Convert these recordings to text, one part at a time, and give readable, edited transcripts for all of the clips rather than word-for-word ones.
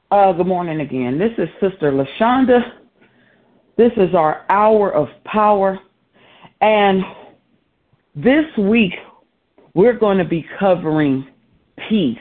Good morning again. This is Sister LaShonda. This is our hour of power. And this week, we're going to be covering peace.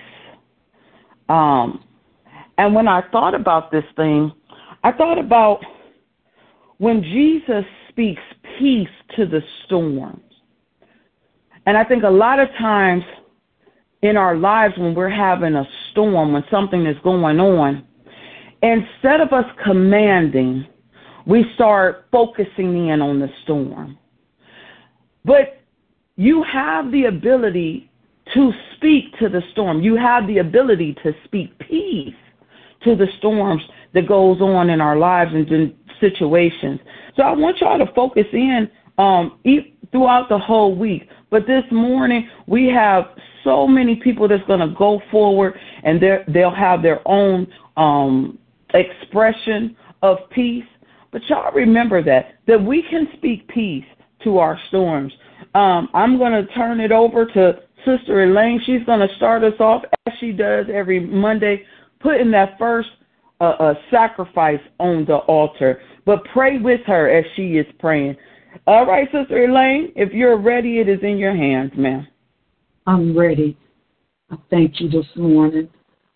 And when I thought about this thing, I thought about when Jesus speaks peace to the storms. And I think a lot of times in our lives when we're having a storm, when something is going on, instead of us commanding, we start focusing in on the storm. But you have the ability to speak to the storm. You have the ability to speak peace to the storms that goes on in our lives and in situations. So I want y'all to focus in throughout the whole week. But this morning, we have so many people that's going to go forward, and they'll have their own expression of peace. But y'all remember that we can speak peace to our storms. I'm going to turn it over to Sister Elaine. She's going to start us off, as she does every Monday, putting that first sacrifice on the altar. But pray with her as she is praying. All right, Sister Elaine, if you're ready, it is in your hands, ma'am. I'm ready. I thank you this morning.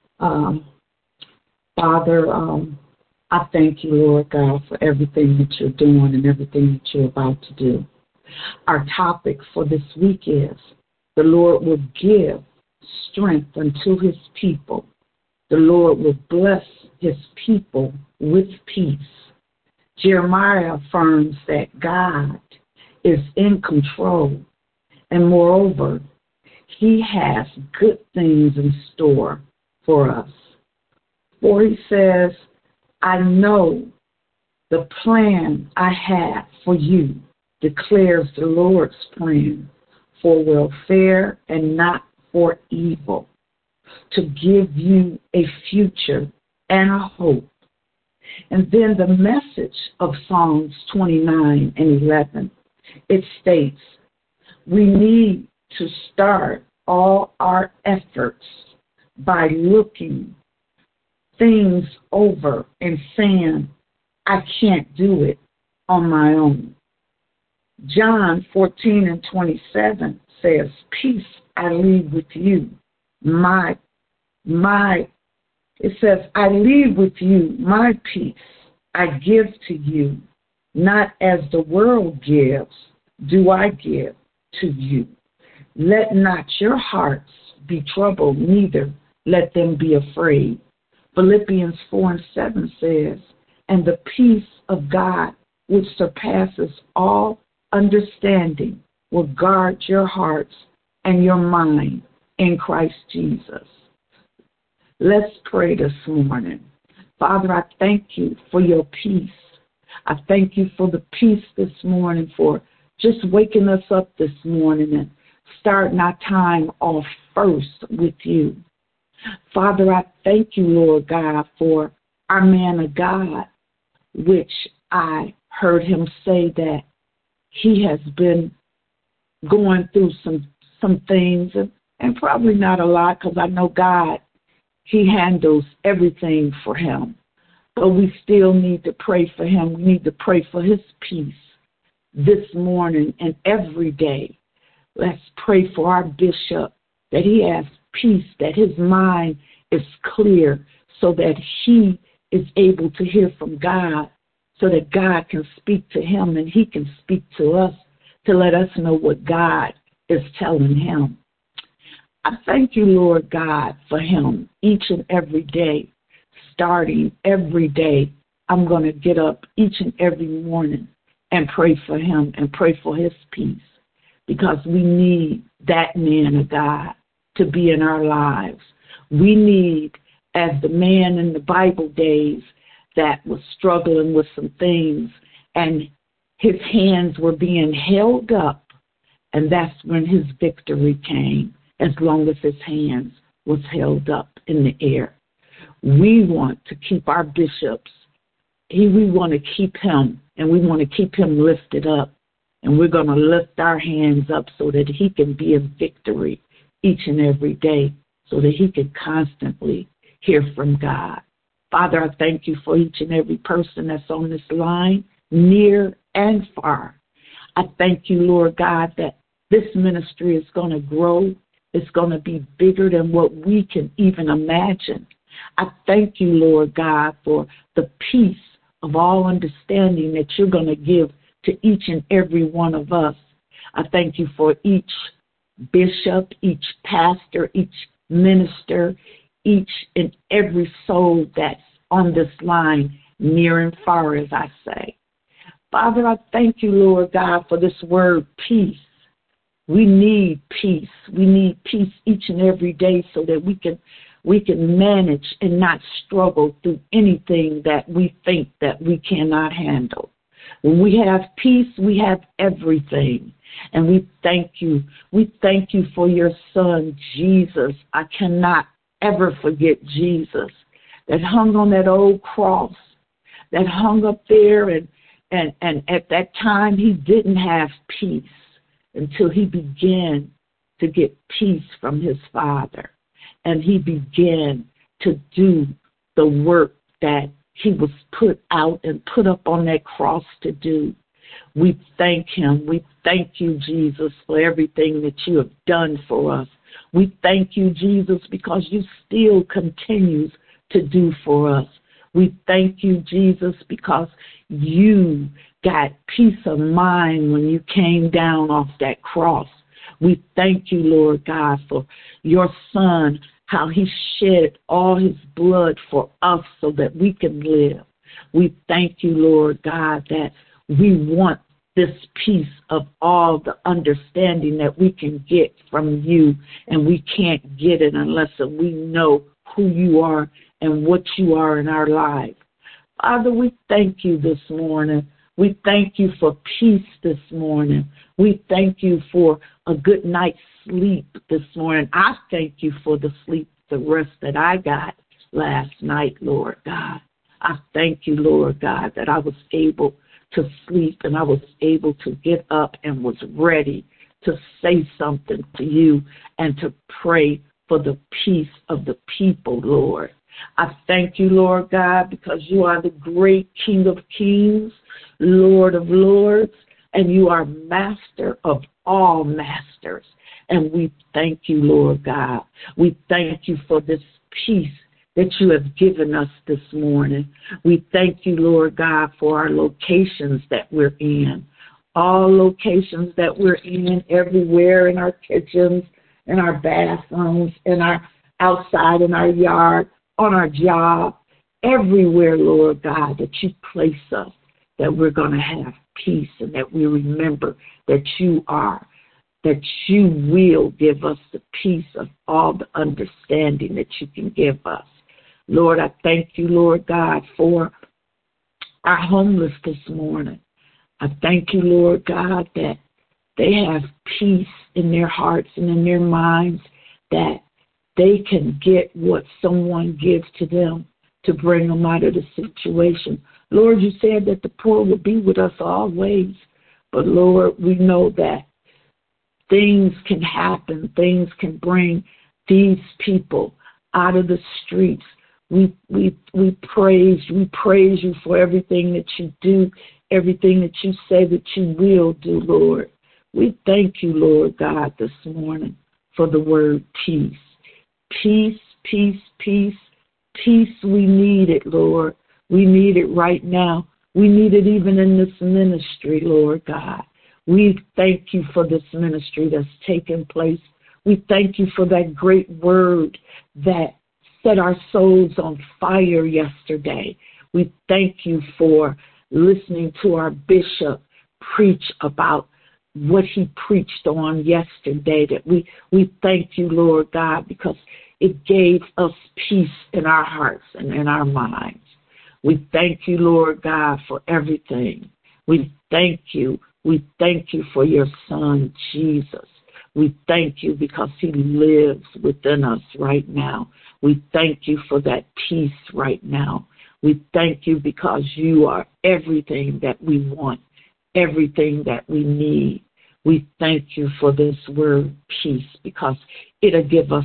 Father, I thank you, Lord God, for everything that you're doing and everything that you're about to do. Our topic for this week is, the Lord will give strength unto his people. The Lord will bless his people with peace. Jeremiah affirms that God is in control, and moreover, he has good things in store for us. For he says, I know the plan I have for you, declares the Lord's plan, for welfare and not for evil, to give you a future and a hope. And then the message of Psalms 29 and 11, it states, we need to start all our efforts by looking things over and saying, I can't do it on my own. John 14 and 27 says, peace I leave with you. It says, I leave with you my peace I give to you, not as the world gives, do I give to you. Let not your hearts be troubled, neither let them be afraid. Philippians 4 and 7 says, and the peace of God, which surpasses all understanding, will guard your hearts and your mind in Christ Jesus. Let's pray this morning. Father, I thank you for your peace. I thank you for the peace this morning, for just waking us up this morning and starting our time off first with you. Father, I thank you, Lord God, for our man of God, which I heard him say that he has been going through some things, and probably not a lot, because I know God, he handles everything for him. But we still need to pray for him. We need to pray for his peace this morning and every day. Let's pray for our bishop, that he has peace, that his mind is clear, so that he is able to hear from God, so that God can speak to him and he can speak to us to let us know what God is telling him. I thank you, Lord God, for him each and every day. Starting every day, I'm going to get up each and every morning and pray for him and pray for his peace, because we need that man of God to be in our lives. We need, as the man in the Bible days that was struggling with some things and his hands were being held up, and that's when his victory came, as long as his hands was held up in the air. We want to keep our bishops. We want to keep him, and we want to keep him lifted up. And we're going to lift our hands up so that he can be in victory each and every day, so that he can constantly hear from God. Father, I thank you for each and every person that's on this line, near and far. I thank you, Lord God, that this ministry is going to grow. It's going to be bigger than what we can even imagine. I thank you, Lord God, for the peace of all understanding that you're going to give to each and every one of us. I thank you for each bishop, each pastor, each minister, each and every soul that's on this line, near and far, as I say. Father, I thank you, Lord God, for this word, peace. We need peace. We need peace each and every day so that we can manage and not struggle through anything that we think that we cannot handle. When we have peace, we have everything. And we thank you. We thank you for your son, Jesus. I cannot ever forget Jesus that hung on that old cross, that hung up there, and at that time he didn't have peace until he began to get peace from his Father. And he began to do the work that he was put out and put up on that cross to do. We thank him. We thank you, Jesus, for everything that you have done for us. We thank you, Jesus, because you still continue to do for us. We thank you, Jesus, because you got peace of mind when you came down off that cross. We thank you, Lord God, for your son, how he shed all his blood for us so that we can live. We thank you, Lord God, that we want this piece of all the understanding that we can get from you, and we can't get it unless we know who you are and what you are in our lives. Father, we thank you this morning. We thank you for peace this morning. We thank you for a good night's sleep this morning. I thank you for the sleep, the rest that I got last night, Lord God. I thank you, Lord God, that I was able to sleep and I was able to get up and was ready to say something to you and to pray for the peace of the people, Lord. I thank you, Lord God, because you are the great King of Kings, Lord of Lords, and you are Master of all masters. And we thank you, Lord God. We thank you for this peace that you have given us this morning. We thank you, Lord God, for our locations that we're in. All locations that we're in, everywhere, in our kitchens, in our bathrooms, in our outside, in our yard, on our job, everywhere, Lord God, that you place us, that we're going to have peace and that we remember that you are, that you will give us the peace of all the understanding that you can give us. Lord, I thank you, Lord God, for our homeless this morning. I thank you, Lord God, that they have peace in their hearts and in their minds, that they can get what someone gives to them to bring them out of the situation. Lord, you said that the poor will be with us always. But, Lord, we know that things can happen. Things can bring these people out of the streets. We praise you for everything that you do, everything that you say that you will do, Lord. We thank you, Lord God, this morning for the word peace. Peace, peace, peace, peace. We need it, Lord. We need it right now. We need it even in this ministry, Lord God. We thank you for this ministry that's taken place. We thank you for that great word that set our souls on fire yesterday. We thank you for listening to our bishop preach about what he preached on yesterday. That we thank you, Lord God, because it gave us peace in our hearts and in our minds. We thank you, Lord God, for everything. We thank you. We thank you for your son, Jesus. We thank you because he lives within us right now. We thank you for that peace right now. We thank you because you are everything that we want, everything that we need. We thank you for this word, peace, because it'll give us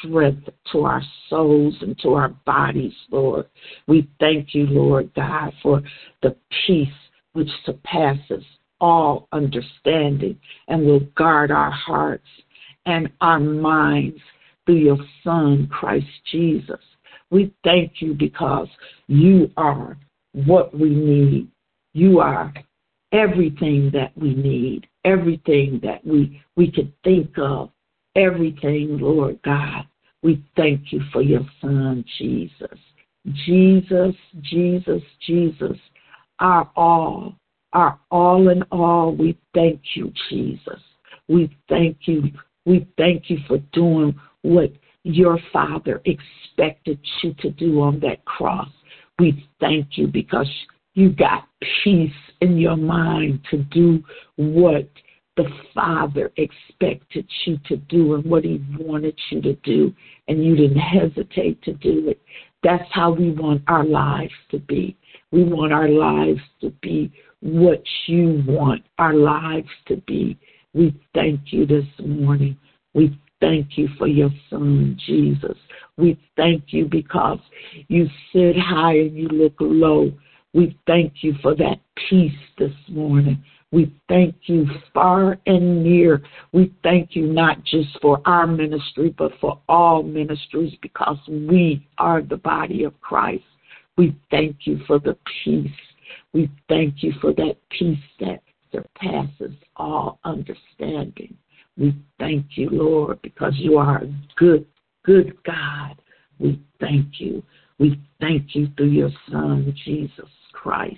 strength to our souls and to our bodies, Lord. We thank you, Lord God, for the peace which surpasses all understanding and will guard our hearts and our minds through your Son, Christ Jesus. We thank you because you are what we need. You are everything that we need, everything that we could think of, everything, Lord God. We thank you for your Son, Jesus. Jesus, Jesus, Jesus, our all in all. We thank you, Jesus. We thank you. We thank you for doing what your Father expected you to do on that cross. We thank you because you got peace in your mind to do what the Father expected you to do and what he wanted you to do, and you didn't hesitate to do it. That's how we want our lives to be. We want our lives to be what you want our lives to be. We thank you this morning. We thank you for your Son, Jesus. We thank you because you sit high and you look low. We thank you for that peace this morning. We thank you far and near. We thank you not just for our ministry, but for all ministries because we are the body of Christ. We thank you for the peace. We thank you for that peace that surpasses all understanding. We thank you, Lord, because you are a good, good God. We thank you. We thank you through your Son, Jesus Christ.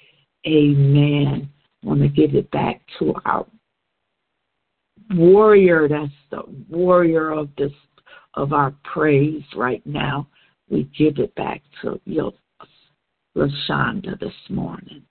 Amen. I want to give it back to our warrior. That's the warrior of our praise right now. We give it back to your LaShonda this morning.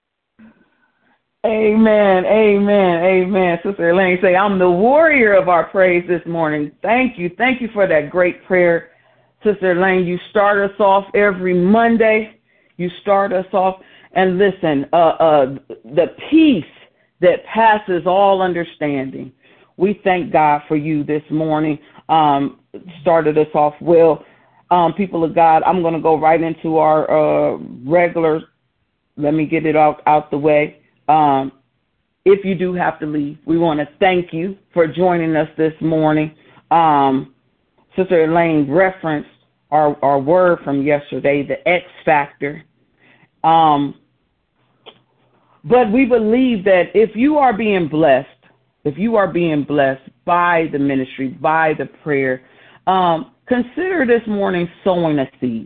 Amen, amen, amen. Sister Elaine say, I'm the warrior of our praise this morning. Thank you for that great prayer. Sister Elaine, you start us off every Monday. You start us off, and listen, the peace that passes all understanding. We thank God for you this morning. Started us off well. People of God, I'm going to go right into our regular, let me get it out the way. If you do have to leave, we want to thank you for joining us this morning. Sister Elaine referenced our word from yesterday, the X factor. But we believe that if you are being blessed by the ministry, by the prayer, consider this morning sowing a seed.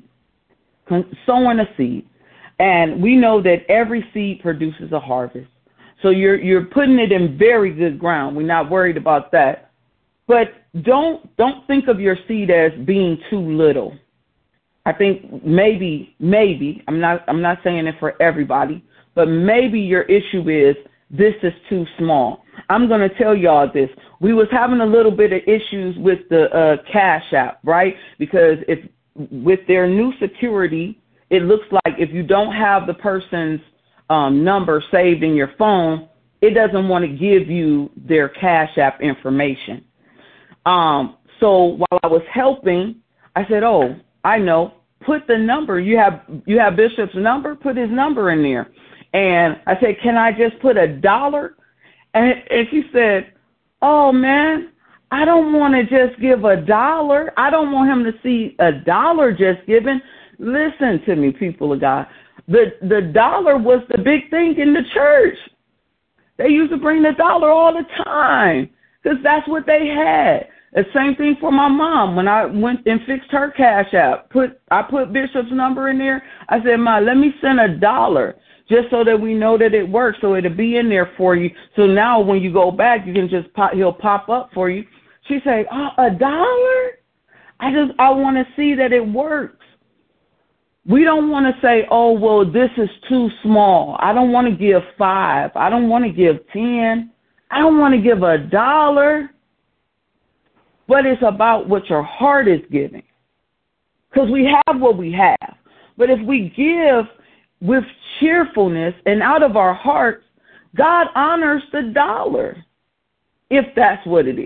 And we know that every seed produces a harvest. So you're putting it in very good ground. We're not worried about that. But don't think of your seed as being too little. I think maybe I'm not saying it for everybody, but maybe your issue is this is too small. I'm going to tell y'all this. We was having a little bit of issues with the Cash App, right? Because with their new security, it looks like if you don't have the person's number saved in your phone, it doesn't want to give you their Cash App information. So while I was helping, I said, oh, I know, put the number. You have Bishop's number? Put his number in there. And I said, can I just put $1? And she said, oh, man, I don't want to just give $1. I don't want him to see $1 just given. Listen to me, people of God. The dollar was the big thing in the church. They used to bring the dollar all the time because that's what they had. The same thing for my mom. When I went and fixed her Cash App, I put Bishop's number in there. I said, Ma, let me send $1 just so that we know that it works, so it'll be in there for you. So now when you go back, you can just he'll pop up for you. She said, oh, $1? I want to see that it works. We don't want to say, oh, well, this is too small. I don't want to give 5. I don't want to give 10. I don't want to give $1. But it's about what your heart is giving. Because we have what we have. But if we give with cheerfulness and out of our hearts, God honors the dollar, if that's what it is.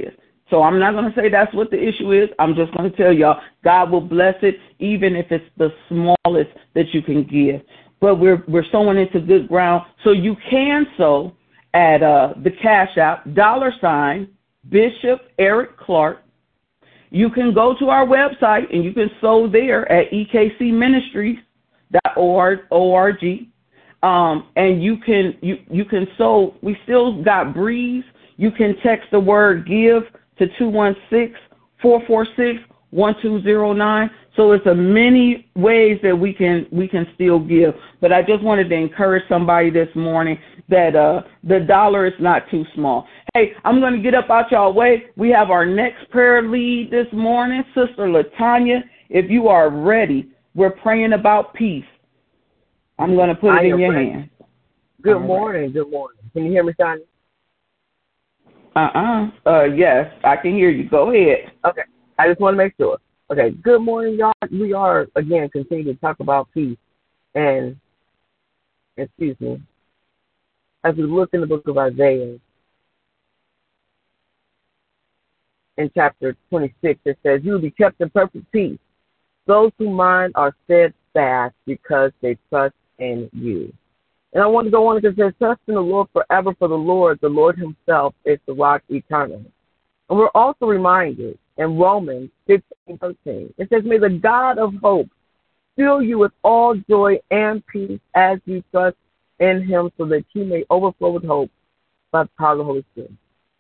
So I'm not going to say that's what the issue is. I'm just going to tell y'all God will bless it, even if it's the smallest that you can give. But we're sowing into good ground, so you can sow at the Cash App $ Bishop Eric Clark. You can go to our website and you can sow there at ekcministries.org. And you can sow. We still got Breeze. You can text the word give to 216-446-1209. So it's a many ways that we can still give. But I just wanted to encourage somebody this morning that the dollar is not too small. Hey, I'm going to get up out y'all way. We have our next prayer lead this morning, Sister Latanya. If you are ready, we're praying about peace. I'm going to put it in your hands. Good morning. Good morning. Can you hear me, Sonia? Yes, I can hear you. Go ahead. Okay. I just want to make sure. Okay. Good morning, y'all. We are, again, continuing to talk about peace. And, as we look in the book of Isaiah, in chapter 26, it says, "You will be kept in perfect peace, those whose mind are steadfast because they trust in you." And I want to go on because it says, "Trust in the Lord forever, for the Lord himself is the rock eternal." And we're also reminded in Romans 15:13, it says, "May the God of hope fill you with all joy and peace as you trust in him, so that you may overflow with hope by the power of the Holy Spirit."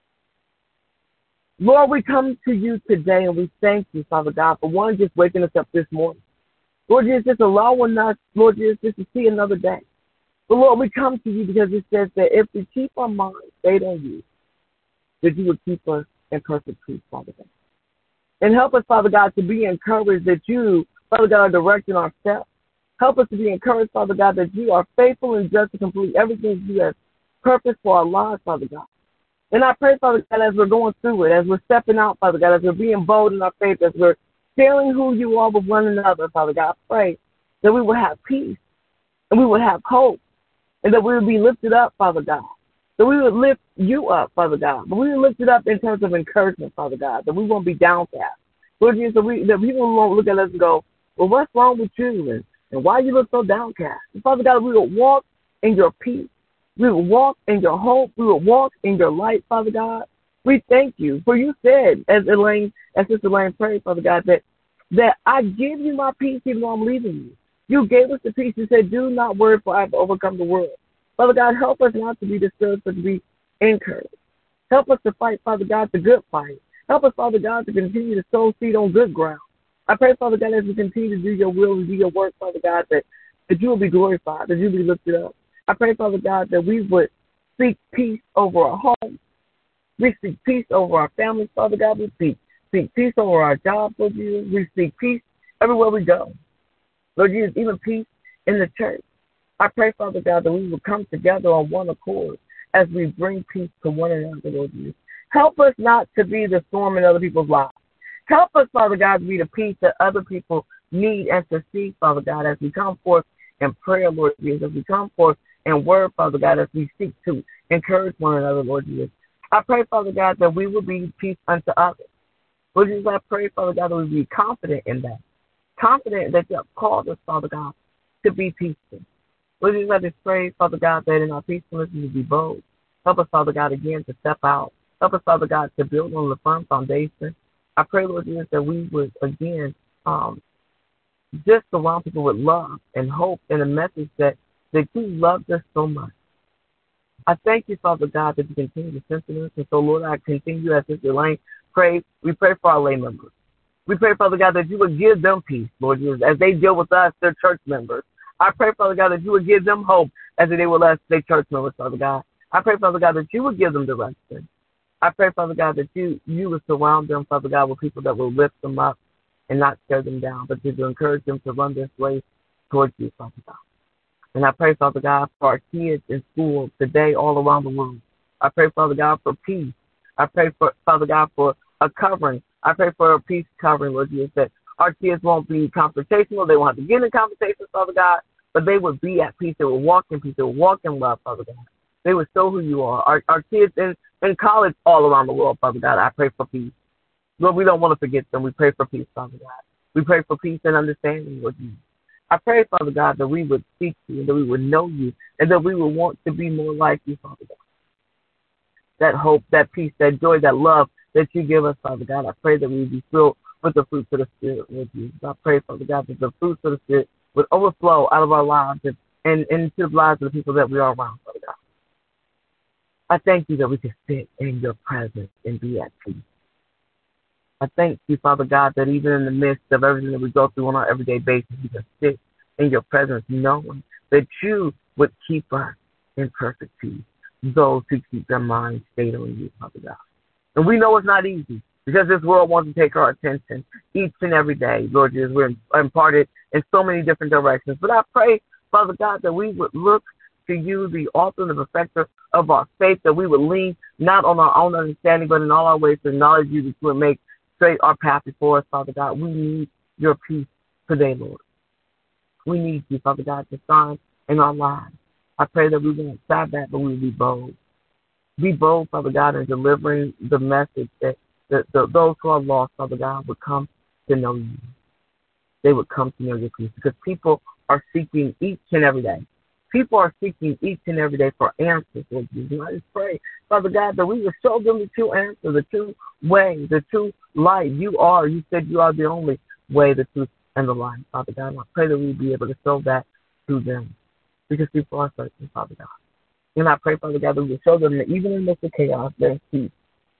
Lord, we come to you today and we thank you, Father God, for one, just waking us up this morning. Lord Jesus, just allowing us, Lord Jesus, just to see another day. But Lord, we come to you because it says that if we keep our minds stayed on you, that you would keep us in perfect peace, Father God. And help us, Father God, to be encouraged that you, Father God, are directing our steps. Help us to be encouraged, Father God, that you are faithful and just to complete everything you have purposed for our lives, Father God. And I pray, Father God, as we're going through it, as we're stepping out, Father God, as we're being bold in our faith, as we're sharing who you are with one another, Father God, I pray that we will have peace and we will have hope and that we will be lifted up, Father God, that we would lift you up, Father God, but we will lift it up in terms of encouragement, Father God, that we won't be downcast. Lord Jesus, that people won't look at us and go, "Well, what's wrong with you? And why you look so downcast?" And Father God, we will walk in your peace. We will walk in your hope. We will walk in your light, Father God. We thank you. For you said, as Sister Elaine prayed, Father God, that I give you my peace even though I'm leaving you. You gave us the peace. You said, "Do not worry, for I have overcome the world." Father God, help us not to be discouraged, but to be encouraged. Help us to fight, Father God, the good fight. Help us, Father God, to continue to sow seed on good ground. I pray, Father God, as we continue to do your will and do your work, Father God, that you will be glorified, that you will be lifted up. I pray, Father God, that we would speak peace over our homes. We speak peace over our families, Father God. We speak peace over our jobs, Lord Jesus. We speak peace everywhere we go. Lord Jesus, even peace in the church. I pray, Father God, that we will come together on one accord as we bring peace to one another, Lord Jesus. Help us not to be the storm in other people's lives. Help us, Father God, to be the peace that other people need and to see, Father God, as we come forth in prayer, Lord Jesus, as we come forth in word, Father God, as we seek to encourage one another, Lord Jesus. I pray, Father God, that we will be peace unto others. Lord Jesus, I pray, Father God, that we be confident in that. Confident that you have called us, Father God, to be peaceful. Lord Jesus, I just pray, Father God, that in our peacefulness we be bold. Help us, Father God, again to step out. Help us, Father God, to build on the firm foundation. I pray, Lord Jesus, that we would, again, just surround people with love and hope and a message that you loved us so much. I thank you, Father God, that you continue to strengthen us. And so, Lord, I continue as Sister Elaine pray. We pray for our lay members. We pray, Father God, that you would give them peace, Lord Jesus, as they deal with us, their church members. I pray, Father God, that you would give them hope as they deal with us, their church members, Father God. I pray, Father God, that you would give them direction. I pray, Father God, that you would surround them, Father God, with people that will lift them up and not tear them down, but to encourage them to run this race towards you, Father God. And I pray, Father God, for our kids in school today all around the world. I pray, Father God, for peace. I pray, Father God, for a covering. I pray for a peace covering, Lord Jesus, that our kids won't be confrontational. They won't have to get in conversations, Father God, but they would be at peace. They would walk in peace. They would walk in love, Father God. They would show who you are. Our kids in college all around the world, Father God, I pray for peace. Lord, we don't want to forget them. We pray for peace, Father God. We pray for peace and understanding, Lord Jesus. I pray, Father God, that we would seek you, and that we would know you, and that we would want to be more like you, Father God. That hope, that peace, that joy, that love that you give us, Father God. I pray that we would be filled with the fruits of the Spirit, Lord Jesus. I pray, Father God, that the fruits of the Spirit would overflow out of our lives and into the lives of the people that we are around, Father God. I thank you that we can sit in your presence and be at peace. I thank you, Father God, that even in the midst of everything that we go through on our everyday basis, we can sit in your presence knowing that you would keep us in perfect peace, those who keep their minds stayed on you, Father God. And we know it's not easy because this world wants to take our attention each and every day. Lord Jesus, we're imparted in so many different directions. But I pray, Father God, that we would look to you, the author and the perfecter of our faith, that we would lean not on our own understanding, but in all our ways to acknowledge you, that you would make straight our path before us, Father God. We need your peace today, Lord. We need you, Father God, to shine in our lives. I pray that we won't stab that, but we will be bold. Be bold, Father God, in delivering the message that those who are lost, Father God, would come to know you. They would come to know your peace because people are seeking each and every day. People are seeking each and every day for answers, Lord Jesus. And I just pray, Father God, that we will show them the true answer, the true way, the true light. You said you are the only way, the truth, and the light, Father God. And I pray that we will be able to show that to them because people are searching, Father God. And I pray, Father God, that we will show them that even in the midst of chaos, there's peace.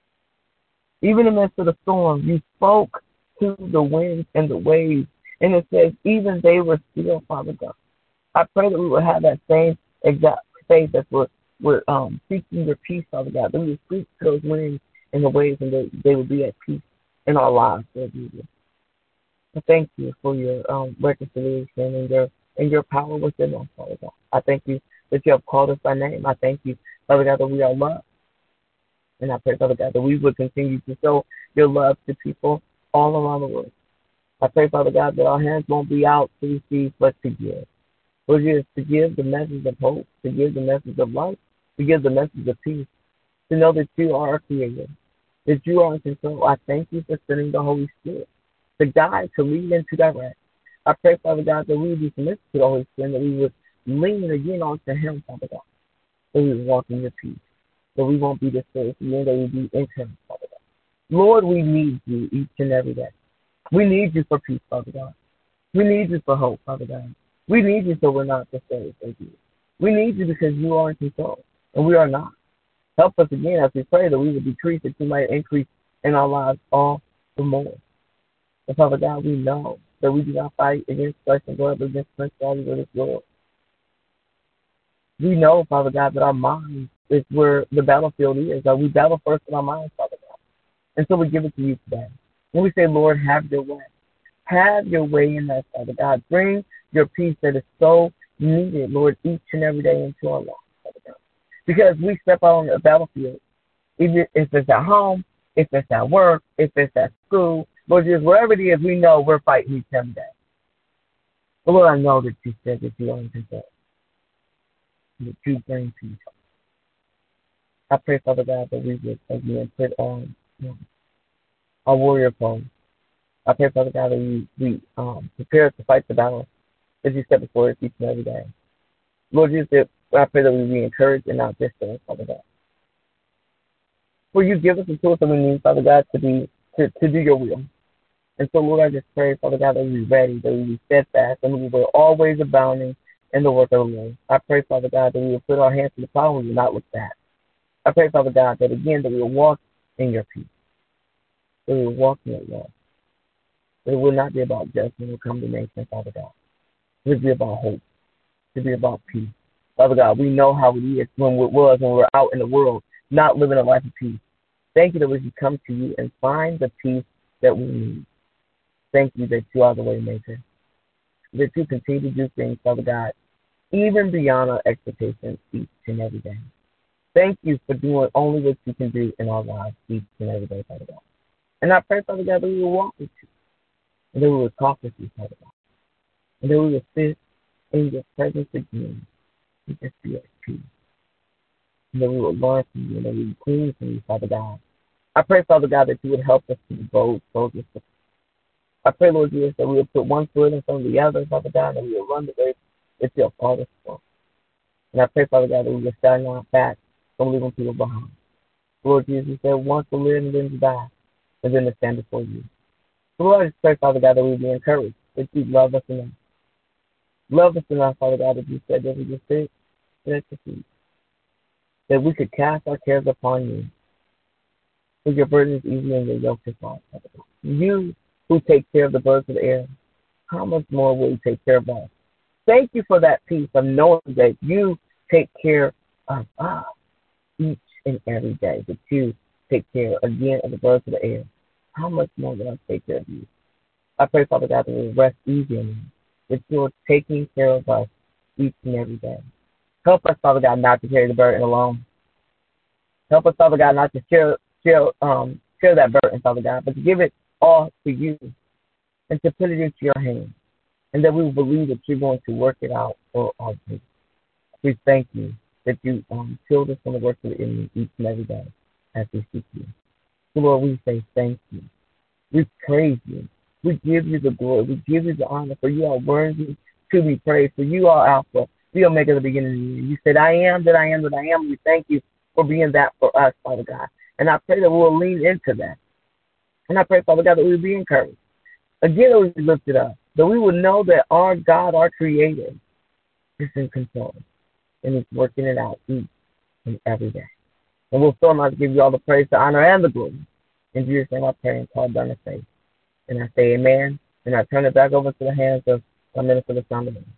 Even in the midst of the storm, you spoke to the winds and the waves. And it says, even they were still, Father God. I pray that we will have that same exact faith that we're seeking your peace, Father God. That we will speak to those winds and the waves, and they will be at peace in our lives, Lord Jesus. I thank you for your reconciliation and your power within us, Father God. I thank you that you have called us by name. I thank you, Father God, that we are loved. And I pray, Father God, that we will continue to show your love to people all around the world. I pray, Father God, that our hands won't be out to receive, but to give. Lord Jesus, to give the message of hope, to give the message of life, to give the message of peace, to know that you are our creator, that you are in control. I thank you for sending the Holy Spirit to guide, to lead, and to direct. I pray, Father God, that we would be submissive to the Holy Spirit, that we would lean again onto him, Father God, that we would walk in your peace, that we won't be discouraged, that we will be in him, Father God. Lord, we need you each and every day. We need you for peace, Father God. We need you for hope, Father God. We need you so we're not discouraged, thank you. We need you because you are in control, and we are not. Help us again as we pray that we would decrease, that you might increase in our lives all the more. And Father God, we know that we do not fight against flesh and blood, but against principalities of this world. We know, Father God, that our mind is where the battlefield is. That we battle first in our minds, Father God. And so we give it to you today. And we say, Lord, have your way. Have your way in us, Father God. Bring your peace that is so needed, Lord, each and every day into our lives, Father God. Because we step out on the battlefield, even if it's at home, if it's at work, if it's at school, Lord Jesus, wherever it is, we know we're fighting each every day. But Lord, I know that you said that you are in control, that you bring peace. I pray, Father God, that we would again put on our warrior clothes. I pray, Father God, that we prepare to fight the battle as you step before us each and every day. Lord Jesus, I pray that we be encouraged and not discouraged, Father God. For you give us the tools that we need, Father God, to do your will. And so, Lord, I just pray, Father God, that we be ready, that we be steadfast, and we will always abounding in the work of the Lord. I pray, Father God, that we will put our hands to the plow and we will not look back. I pray, Father God, that again, that we will walk in your peace, that we will walk in your love, that it will not be about judgment or condemnation, Father God. It will be about hope. It will be about peace. Father God, we know how it is when we're out in the world, not living a life of peace. Thank you that we can come to you and find the peace that we need. Thank you that you are the way maker, that you continue to do things, Father God, even beyond our expectations each and every day. Thank you for doing only what you can do in our lives each and every day, Father God. And I pray, Father God, that we will walk with you, and that we will talk with you, Father God, and that we will sit in your presence again and just be at peace, and that we will learn from you, and that we will clean from you, Father God. I pray, Father God, that you would help us to be bold soldiers. I pray, Lord Jesus, that we will put one foot in front of the other, Father God, and we will run the race that you have called us for. And I pray, Father God, that we will stand on our back from leaving people behind. Lord Jesus, you said once to live and then to die, and then to stand before you. So Lord, I just pray, Father God, that we be encouraged, that you love us enough. Love us enough, Father God, that you said that we just sit at your feet. That we could cast our cares upon you. For your burden is easy and your yoke is light, Father God. You who take care of the birds of the air, how much more will you take care of us? Thank you for that peace of knowing that you take care of us each and every day, that you take care, again, of the birds of the air. How much more will I take care of you? I pray, Father God, that we rest easy in you, that you are taking care of us each and every day. Help us, Father God, not to carry the burden alone. Help us, Father God, not to share that burden, Father God, but to give it all to you and to put it into your hands, and that we will believe that you're going to work it out for our good. We thank you that you shield us from the work of the enemy each and every day as we seek you. So, Lord, we say thank you. We praise you. We give you the glory. We give you the honor, for you are worthy to be praised. For you are Alpha, the Omega, the beginning and the end. You said, I am that I am that I am. We thank you for being that for us, Father God. And I pray that we'll lean into that. And I pray, Father God, that we'll be encouraged. Again, that we be lifted up. That we will know that our God, our Creator, is in control. And is working it out each and every day. And we'll still not give you all the praise, the honor, and the glory. In Jesus' name I pray and call down the faith. And I say amen. And I turn it back over to the hands of my minister, the sound of it.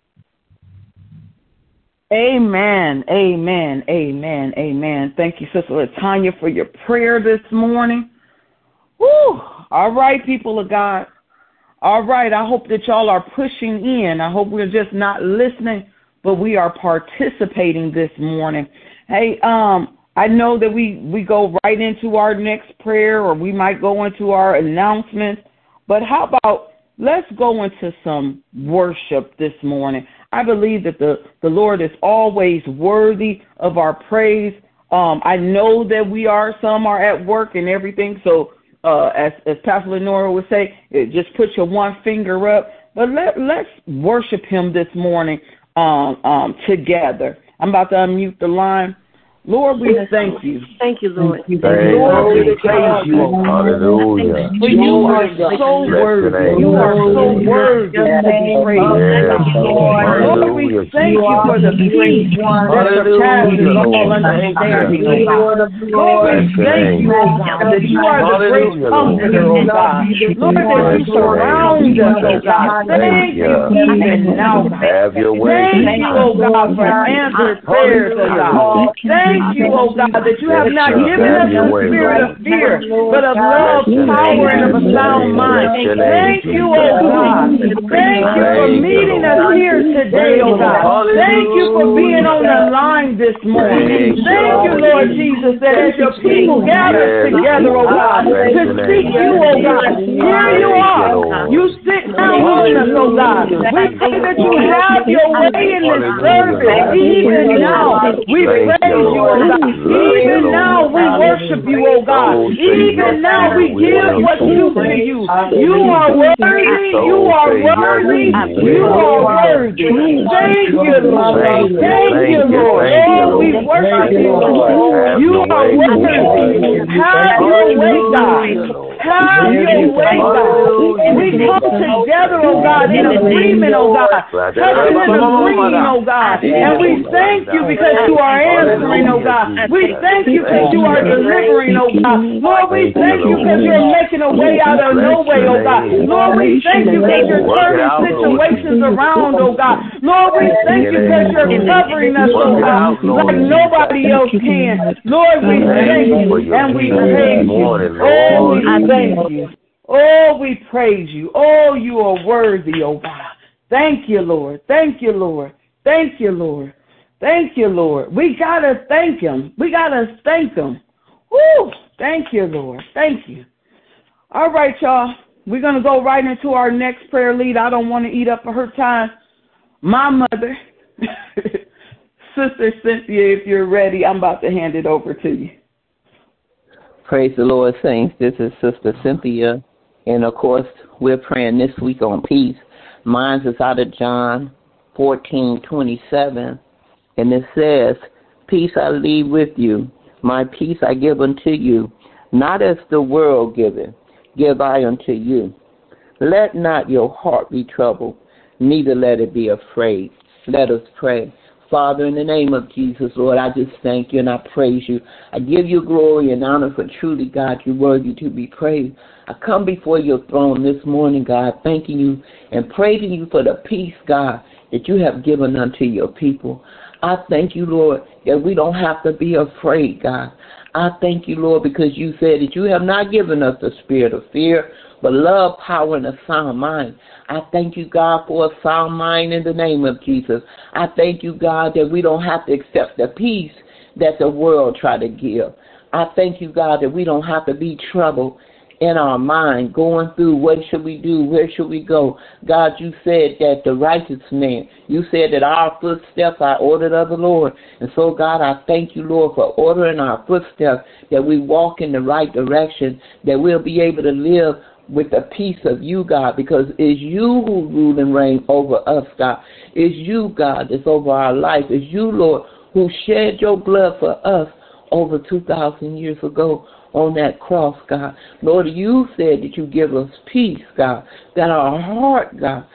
Amen, amen, amen, amen. Thank you, Sister Latanya, for your prayer this morning. Woo! All right, people of God. All right, I hope that y'all are pushing in. I hope we're just not listening, but we are participating this morning. Hey, I know that we go right into our next prayer, or we might go into our announcements, but how about let's go into some worship this morning. I believe that the Lord is always worthy of our praise. I know that some are at work and everything, so as Pastor Lenora would say, just put your one finger up. But let's worship him this morning together. I'm about to unmute the line. Lord, we thank you. Thank you, Lord. Lord, we praise you. Hallelujah. For you are so worthy. You are so worthy to be praised. Lord, we thank you for the peace that surpasses all understanding, oh God. Lord, we thank you, oh God, that you are the great comforter, oh God. Lord, that you surround us, oh God. Thank you even now, God. Have your way. Thank you, oh God, for answered prayers, oh God. Thank you, oh God, that you have not given us the spirit of fear, but of love, power, and of a sound mind. Thank you, oh God. Thank you for meeting us here today, oh God. Thank you for being on the line this morning. Thank you, Lord Jesus, that as your people gather together, oh God, to seek you, oh God, here you are. You sit down on us, oh God. We pray that you have your way in this service, even now. We praise you, oh God. Even now we worship you, oh God. Even now we give what's due to you. You are worthy. You are worthy. You are worthy. Thank you, Lord. Thank you, Lord. Oh, we worship you, Lord. You are worthy. Have your way, God. Have your way, God. We come together, oh God, in agreement, oh God. Touching and agreeing, oh God. And we thank you because you are answering, oh God. We thank you because you are delivering, oh God. Lord, we thank you because you're making a way out of no way, oh God. Lord, we thank you because you're turning situations around, oh God. Lord, we thank you because you're covering us, oh God, like nobody else can. Lord, we thank you and we praise you. Oh, we thank you. Oh, we praise you. Oh, you are worthy, oh God. Thank you, Lord. Thank you, Lord. Thank you, Lord. Thank you, Lord. We got to thank him. We got to thank him. Woo! Thank you, Lord. Thank you. All right, y'all. We're going to go right into our next prayer lead. I don't want to eat up her time. My mother, Sister Cynthia, if you're ready, I'm about to hand it over to you. Praise the Lord, saints. This is Sister Cynthia. And, of course, we're praying this week on peace. Mine is out of John 14:27. And it says, peace I leave with you. My peace I give unto you. Not as the world giveth, give I unto you. Let not your heart be troubled, neither let it be afraid. Let us pray. Father, in the name of Jesus, Lord, I just thank you and I praise you. I give you glory and honor for truly, God, you're worthy to be praised. I come before your throne this morning, God, thanking you and praising you for the peace, God, that you have given unto your people. I thank you, Lord, that we don't have to be afraid, God. I thank you, Lord, because you said that you have not given us the spirit of fear, but love, power, and a sound mind. I thank you, God, for a sound mind in the name of Jesus. I thank you, God, that we don't have to accept the peace that the world try to give. I thank you, God, that we don't have to be troubled in our mind, going through what should we do, where should we go. God, you said that the righteous man, you said that our footsteps are ordered of the Lord. And so, God, I thank you, Lord, for ordering our footsteps, that we walk in the right direction, that we'll be able to live with the peace of you, God, because it's you who rule and reign over us, God. It's you, God, that's over our life. It's you, Lord, who shed your blood for us over 2,000 years ago on that cross, God. Lord, you said that you give us peace, God, that our heart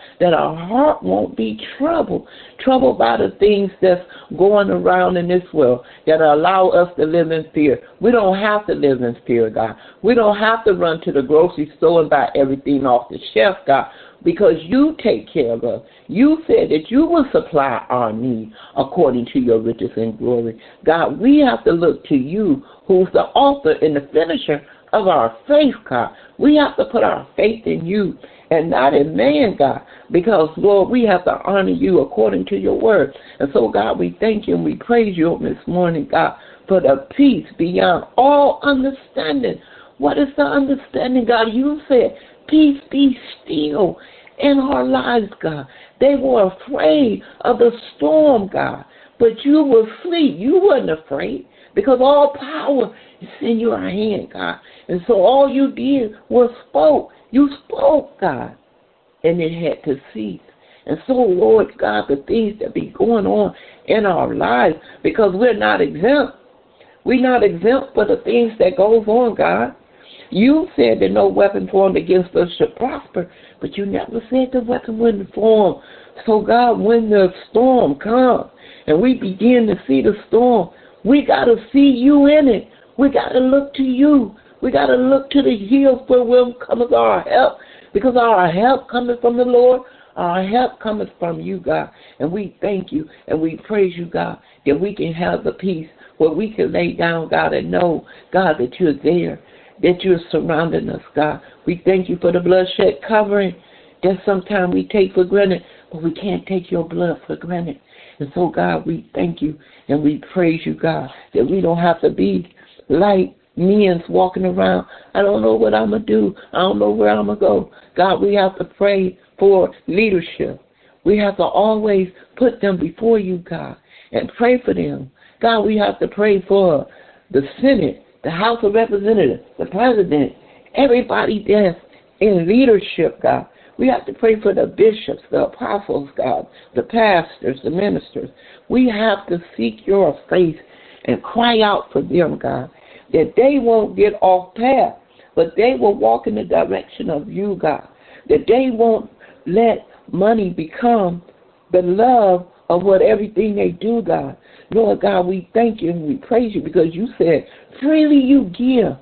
won't be troubled by the things that's going around in this world that allow us to live in fear. We don't have to live in fear, God. We don't have to run to the grocery store and buy everything off the shelf, God, because you take care of us. You said that you will supply our need according to your riches and glory. God, we have to look to you, who's the author and the finisher of our faith, God. We have to put our faith in you and not in man, God, because, Lord, we have to honor you according to your word. And so, God, we thank you and we praise you this morning, God, for the peace beyond all understanding. What is the understanding, God? You said, peace be still in our lives, God. They were afraid of the storm, God, but you were asleep. You weren't afraid because all power is in your hand, God. And so all you did was spoke. You spoke, God, and it had to cease. And so, Lord God, the things that be going on in our lives, because we're not exempt. We're not exempt for the things that goes on, God. You said that no weapon formed against us should prosper, but you never said the weapon wouldn't form. So, God, when the storm comes and we begin to see the storm, we got to see you in it. We got to look to you. We got to look to the hills where will come our help, because our help cometh from the Lord. Our help cometh from you, God. And we thank you and we praise you, God, that we can have the peace where we can lay down, God, and know, God, that you're there, that you're surrounding us, God. We thank you for the bloodshed covering that sometimes we take for granted, but we can't take your blood for granted. And so, God, we thank you and we praise you, God, that we don't have to be like men walking around. I don't know what I'm going to do. I don't know where I'm going to go. God, we have to pray for leadership. We have to always put them before you, God, and pray for them. God, we have to pray for the Senate, the House of Representatives, the President, everybody that's in leadership, God. We have to pray for the bishops, the apostles, God, the pastors, the ministers. We have to seek your face and cry out for them, God, that they won't get off path, but they will walk in the direction of you, God, that they won't let money become the love of what everything they do, God. Lord God, we thank you and we praise you because you said, freely you give.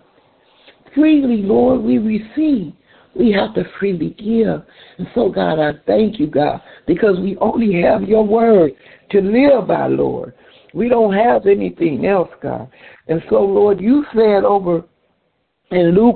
Freely, Lord, we receive. We have to freely give. And so, God, I thank you, God, because we only have your word to live by, Lord. We don't have anything else, God. And so, Lord, you said over in Luke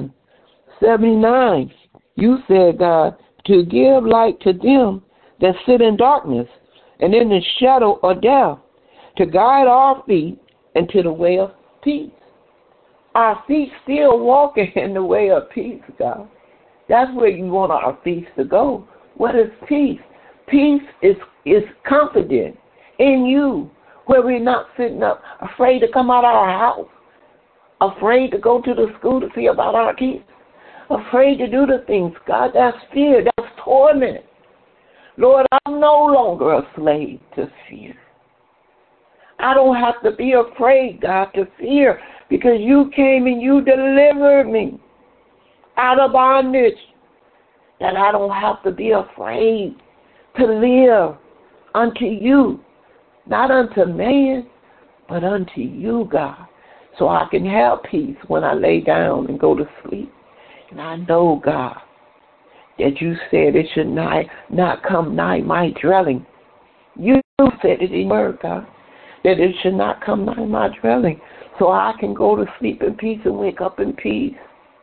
1:79, you said, God, to give light to them that sit in darkness and in the shadow of death, to guide our feet into the way of peace. Our feet still walking in the way of peace, God. That's where you want our feet to go. What is peace? Peace is confident in you, where we're not sitting up afraid to come out of our house afraid to go to the school to see about our kids, afraid to do the things. God, that's fear. That's torment. Lord, I'm no longer a slave to fear. I don't have to be afraid, God, to fear, because you came and you delivered me out of bondage, that I don't have to be afraid to live unto you, not unto man, but unto you, God, so I can have peace when I lay down and go to sleep. And I know, God, that you said it should not come nigh my dwelling. You said it in your word, God, that it should not come nigh my dwelling, so I can go to sleep in peace and wake up in peace.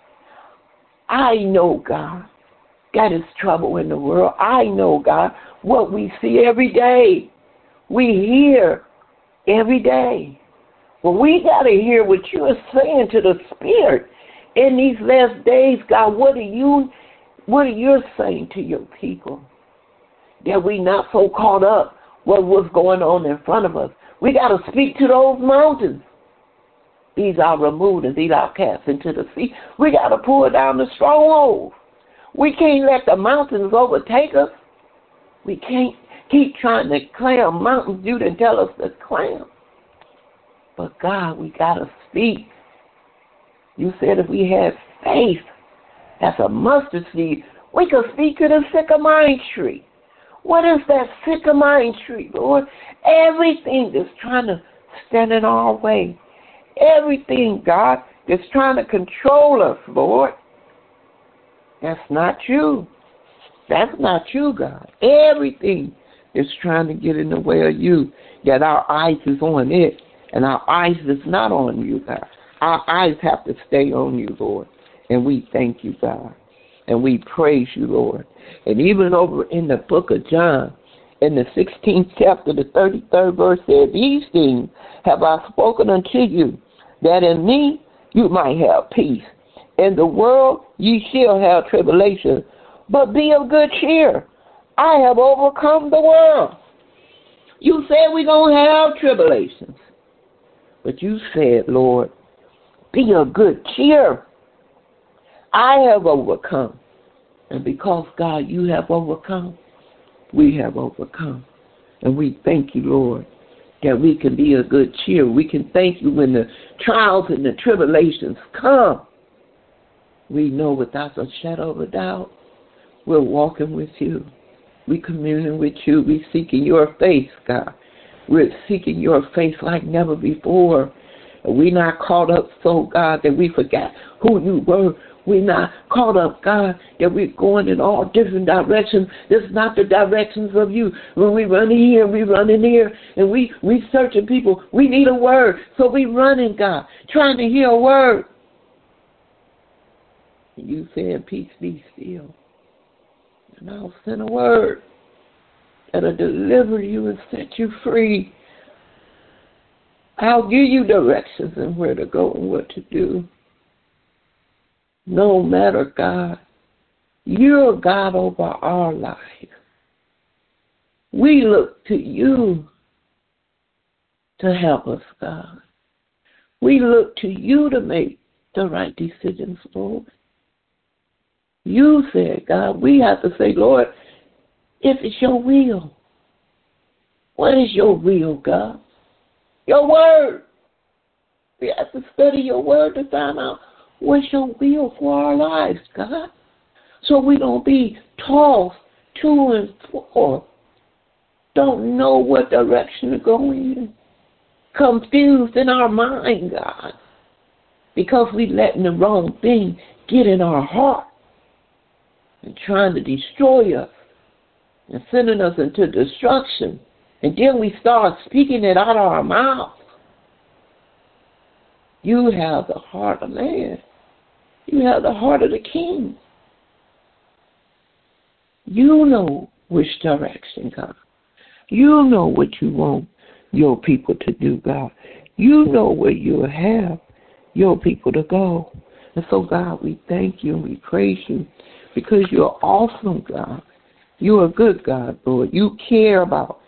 I know, God, that is trouble in the world. I know, God, what we see every day. We hear every day. Well, we got to hear what you are saying to the Spirit in these last days, God. What are you saying to your people? That we not so caught up with what's going on in front of us. We got to speak to those mountains. These are removed and these are cast into the sea. We got to pull down the strongholds. We can't let the mountains overtake us. We can't keep trying to climb mountains you didn't tell us to climb. But God, we got to speak. You said if we had faith, that's a mustard seed, we could speak to the sycamore tree. What is that sycamore tree, Lord? Everything that's trying to stand in our way. Everything, God, that's trying to control us, Lord. That's not you. That's not you, God. Everything is trying to get in the way of you, that our eyes is on it, and our eyes is not on you, God. Our eyes have to stay on you, Lord. And we thank you, God. And we praise you, Lord. And even over in the book of John, in the 16th chapter, the 33rd verse says, these things have I spoken unto you, that in me you might have peace. In the world ye shall have tribulation, but be of good cheer. I have overcome the world. You said we're going to have tribulations. But you said, Lord, be of good cheer. I have overcome. And because, God, you have overcome, we have overcome. And we thank you, Lord, that we can be of good cheer. We can thank you when the trials and the tribulations come. We know without a shadow of a doubt, we're walking with you. We're communing with you. We're seeking your face, God. We're seeking your face like never before. We're not caught up so, God, that we forgot who you were. We're not caught up, God, that we're going in all different directions. This is not the directions of you. When we run in here, we run in here, and we searching people. We need a word, so we running, God, trying to hear a word. And you said, peace be still. And I'll send a word that'll deliver you and set you free. I'll give you directions and where to go and what to do. No matter, God, you're God over our life. We look to you to help us, God. We look to you to make the right decisions, Lord. You said, God, we have to say, Lord, if it's your will. What is your will, God? Your word. We have to study your word to find out what's your will for our lives, God. So we don't be tossed to and fro. Don't know what direction to go in. Confused in our mind, God. Because we letting the wrong thing get in our heart and trying to destroy us and sending us into destruction. And then we start speaking it out of our mouth. You have the heart of man. You have the heart of the king. You know which direction, God. You know what you want your people to do, God. You know where you have your people to go. And so, God, we thank you and we praise you because you're awesome, God. You're a good God, Lord. You care about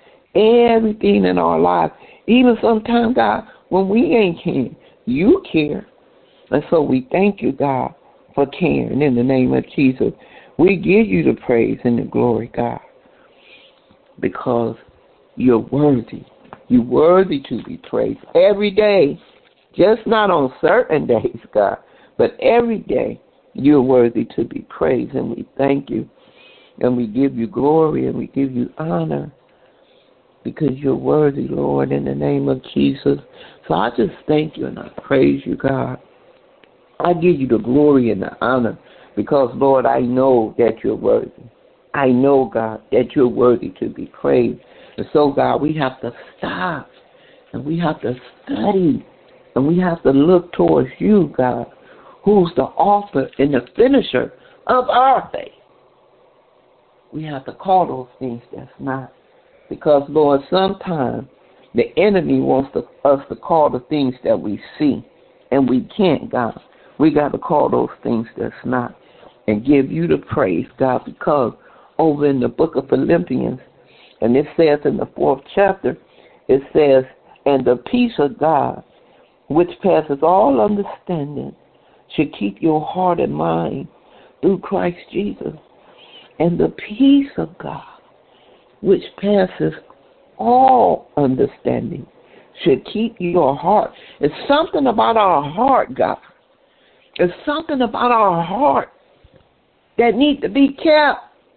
everything in our lives. Even sometimes, God, when we ain't caring, you care. And so we thank you, God, for caring in the name of Jesus. We give you the praise and the glory, God, because you're worthy. You're worthy to be praised every day, just not on certain days, God, but every day you're worthy to be praised, and we thank you, and we give you glory, and we give you honor, because you're worthy, Lord, in the name of Jesus. So I just thank you, and I praise you, God. I give you the glory and the honor, because, Lord, I know that you're worthy. I know, God, that you're worthy to be praised. And so, God, we have to stop, and we have to study, and we have to look towards you, God, who's the author and the finisher of our faith. We have to call those things that's not. Because, Lord, sometimes the enemy wants us to call the things that we see, and we can't, God. We got to call those things that's not and give you the praise, God, because over in the book of Philippians, and it says in the 4th chapter, it says, and the peace of God, which passes all understanding, should keep your heart and mind through Christ Jesus. And the peace of God, which passes all understanding, should keep your heart. It's something about our heart, God. It's something about our heart that needs to be kept,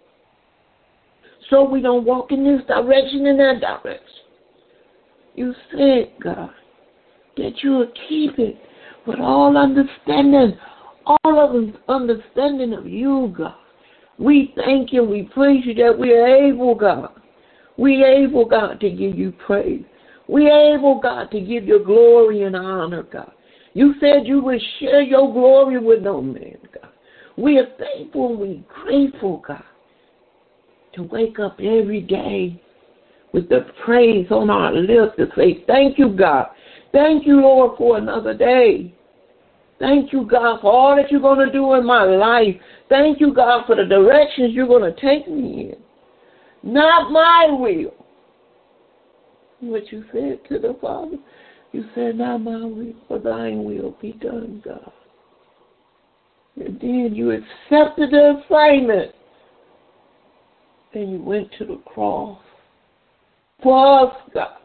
so we don't walk in this direction and that direction. You said, God, that you will keep it with all understanding, all of the understanding of you, God. We thank you, we praise you that we are able, God. We are able, God, to give you praise. We are able, God, to give you glory and honor, God. You said you would share your glory with no man, God. We are thankful and we are grateful, God, to wake up every day with the praise on our lips to say, thank you, God. Thank you, Lord, for another day. Thank you, God, for all that you're going to do in my life. Thank you, God, for the directions you're going to take me in. Not my will. What you said to the Father, you said, not my will, but thine will be done, God. And then you accepted the assignment, and you went to the cross for us, God.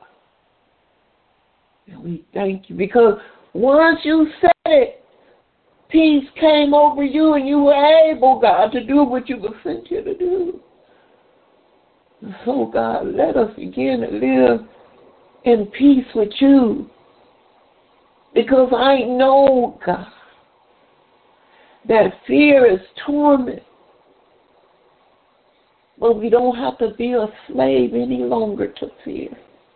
And we thank you, because once you said it, peace came over you, and you were able, God, to do what you were sent here to do. And so, God, let us begin to live in peace with you, because I know, God, that fear is torment, but we don't have to be a slave any longer to fear,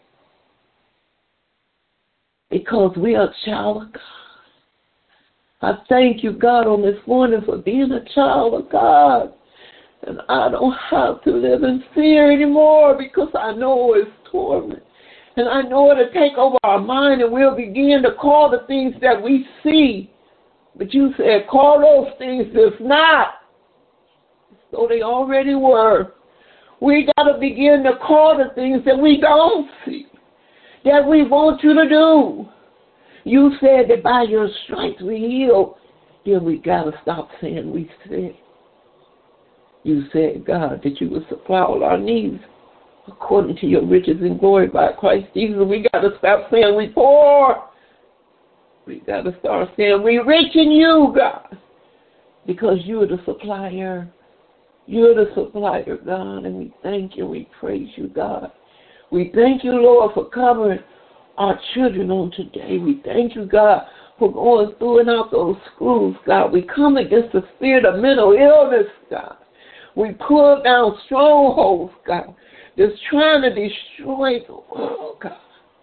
because we are a child of God. I thank you, God, on this morning for being a child of God. And I don't have to live in fear anymore, because I know it's torment. And I know it'll take over our mind, and we'll begin to call the things that we see. But you said, call those things that's not, so they already were. We got to begin to call the things that we don't see, that we want you to do. You said that by your stripes we heal. Then we got to stop saying we sick. You said, God, that you would supply all our needs according to your riches and glory by Christ Jesus. We got to stop saying we poor. We got to start saying we rich in you, God, because you're the supplier. You're the supplier, God, and we thank you. We praise you, God. We thank you, Lord, for covering our children on today. We thank you, God, for going through and out those schools, God. We come against the spirit of mental illness, God. We pull down strongholds, God, that's trying to destroy the world, God.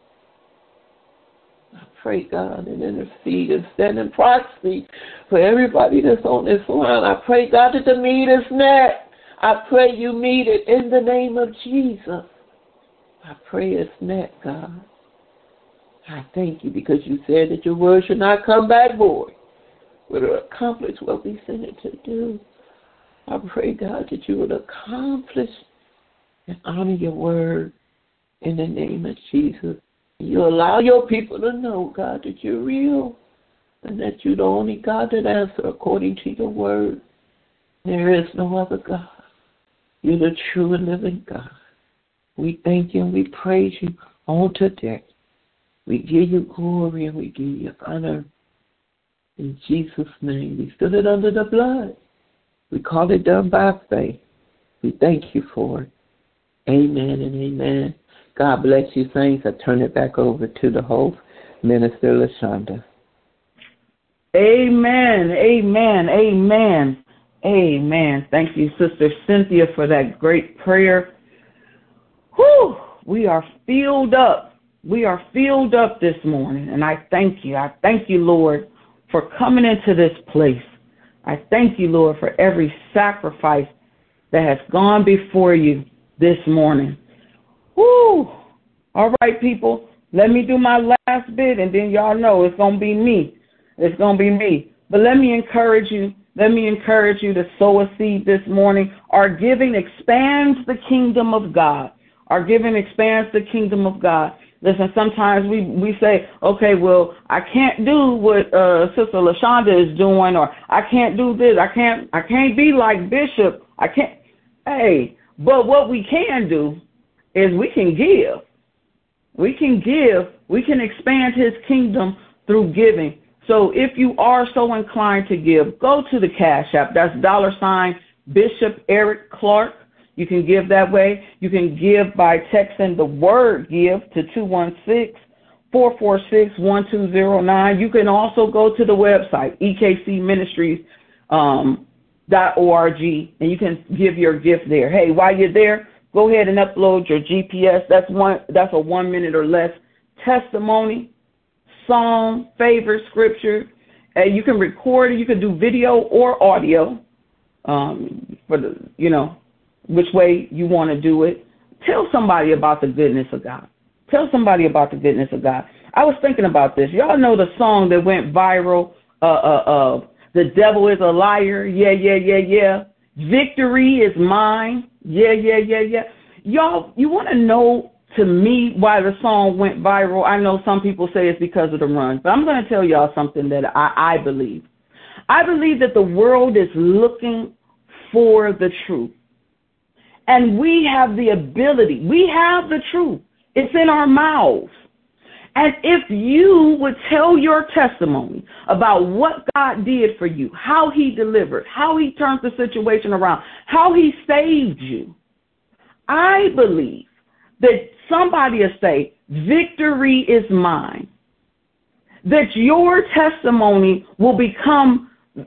I pray, God, and intercede and stand in proxy for everybody that's on this line. I pray, God, that the need is met. I pray you meet it in the name of Jesus. I pray it's met, God. I thank you, because you said that your word should not come back void, but it accomplish what we sent it to do. I pray, God, that you would accomplish and honor your word in the name of Jesus. You allow your people to know, God, that you're real. and that you're the only God that answers according to your word. There is no other God. You're the true and living God. We thank you and we praise you on today. We give you glory and we give you honor. In Jesus' name, we seal it under the blood. We call it done by faith. We thank you for it. Amen and amen. God bless you, saints. I turn it back over to the host, Minister LaShonda. Amen, amen, amen, amen. Thank you, Sister Cynthia, for that great prayer. Whew, we are filled up. We are filled up this morning, and I thank you. I thank you, Lord, for coming into this place. I thank you, Lord, for every sacrifice that has gone before you this morning. Woo! All right, people, let me do my last bit, and then y'all know it's going to be me. It's going to be me. But let me encourage you. Let me encourage you to sow a seed this morning. Our giving expands the kingdom of God. Our giving expands the kingdom of God. Listen, sometimes we say, okay, well, I can't do what Sister LaShonda is doing, or I can't do this. I can't be like Bishop. I can't. Hey, but what we can do is we can give. We can give. We can expand his kingdom through giving. So if you are so inclined to give, go to the Cash App. That's $ Bishop Eric Clark. You can give that way. You can give by texting the word give to 216-446-1209. You can also go to the website, ekcministries.org, and you can give your gift there. Hey, while you're there, go ahead and upload your GPS. That's a 1 minute or less testimony, song, favorite scripture. You can record it. You can do video or audio for the, which way you want to do it. Tell somebody about the goodness of God. Tell somebody about the goodness of God. I was thinking about this. Y'all know the song that went viral, The Devil is a Liar, yeah, yeah, yeah, yeah. Victory is mine, yeah, yeah, yeah, yeah. Y'all, you want to know, to me, why the song went viral? I know some people say it's because of the run, but I'm going to tell y'all something that I believe. I believe that the world is looking for the truth. And we have the ability. We have the truth. It's in our mouths. And if you would tell your testimony about what God did for you, how he delivered, how he turned the situation around, how he saved you, I believe that somebody will say, victory is mine. That your testimony will become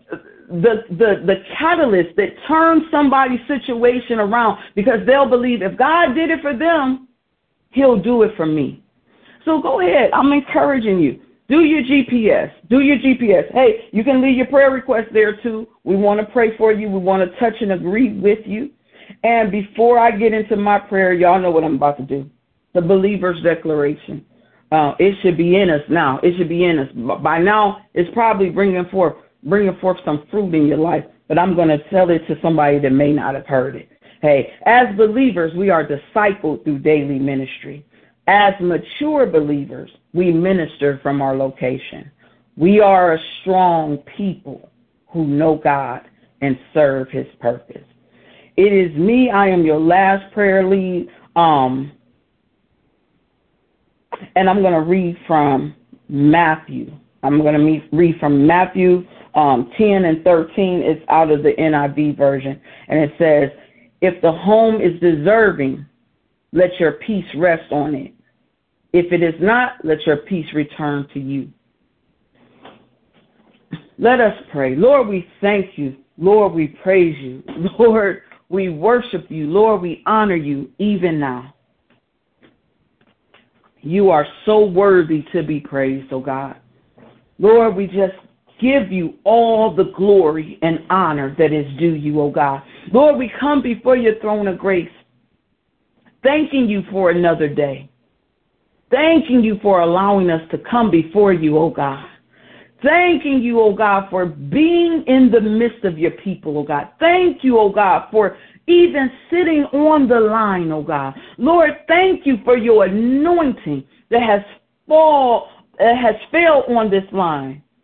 the catalyst that turns somebody's situation around, because they'll believe if God did it for them, he'll do it for me. So go ahead. I'm encouraging you. Do your GPS. Do your GPS. Hey, you can leave your prayer request there too. We want to pray for you. We want to touch and agree with you. And before I get into my prayer, y'all know what I'm about to do. The believer's declaration. It should be in us now. It should be in us. By now, it's probably bringing forth some fruit in your life, but I'm going to tell it to somebody that may not have heard it. Hey, as believers, we are discipled through daily ministry. As mature believers, we minister from our location. We are a strong people who know God and serve his purpose. It is me. I am your last prayer lead. And I'm going to read from Matthew. I'm going to read from Matthew 10 and 13. It's out of the NIV version. And it says, if the home is deserving, let your peace rest on it. If it is not, let your peace return to you. Let us pray. Lord, we thank you. Lord, we praise you. Lord, we worship you. Lord, we honor you even now. You are so worthy to be praised, oh God. Lord, we just give you all the glory and honor that is due you, oh God. Lord, we come before your throne of grace, thanking you for another day. Thanking you for allowing us to come before you, oh God. Thanking you, oh God, for being in the midst of your people, oh God. Thank you, oh God, for even sitting on the line, oh God. Lord, thank you for your anointing that has fell on this line.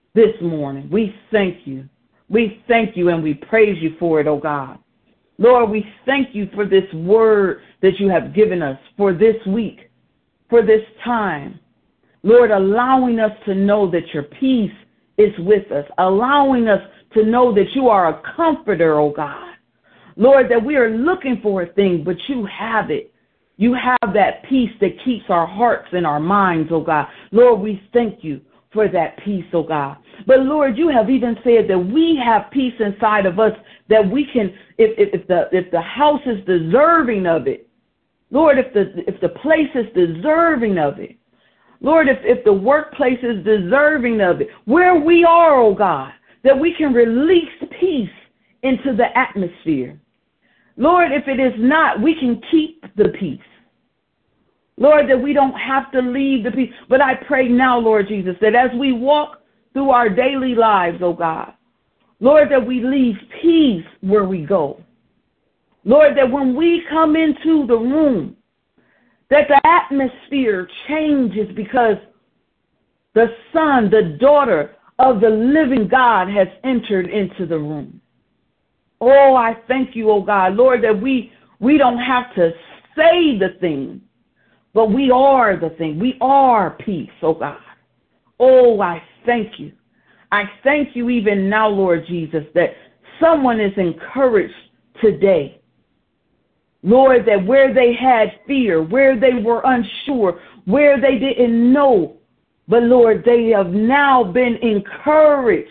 this morning. We thank you. We thank you and we praise you for it, oh God. Lord, we thank you for this word that you have given us for this week, for this time. Lord, allowing us to know that your peace is with us, allowing us to know that you are a comforter, oh God. Lord, that we are looking for a thing, but you have it. You have that peace that keeps our hearts and our minds, oh God. Lord, we thank you for that peace, oh God. But Lord, you have even said that we have peace inside of us, that we can, if the house is deserving of it, Lord, if the place is deserving of it, Lord, if the workplace is deserving of it, where we are, oh God, that we can release peace into the atmosphere. Lord, if it is not, we can keep the peace. Lord, that we don't have to leave the peace. But I pray now, Lord Jesus, that as we walk through our daily lives, oh God, Lord, that we leave peace where we go. Lord, that when we come into the room, that the atmosphere changes because the son, the daughter of the living God has entered into the room. Oh, I thank you, oh God, Lord, that we don't have to say the thing, but we are the thing. We are peace, oh God. Oh, I thank you. I thank you even now, Lord Jesus, that someone is encouraged today. Lord, that where they had fear, where they were unsure, where they didn't know, but Lord, they have now been encouraged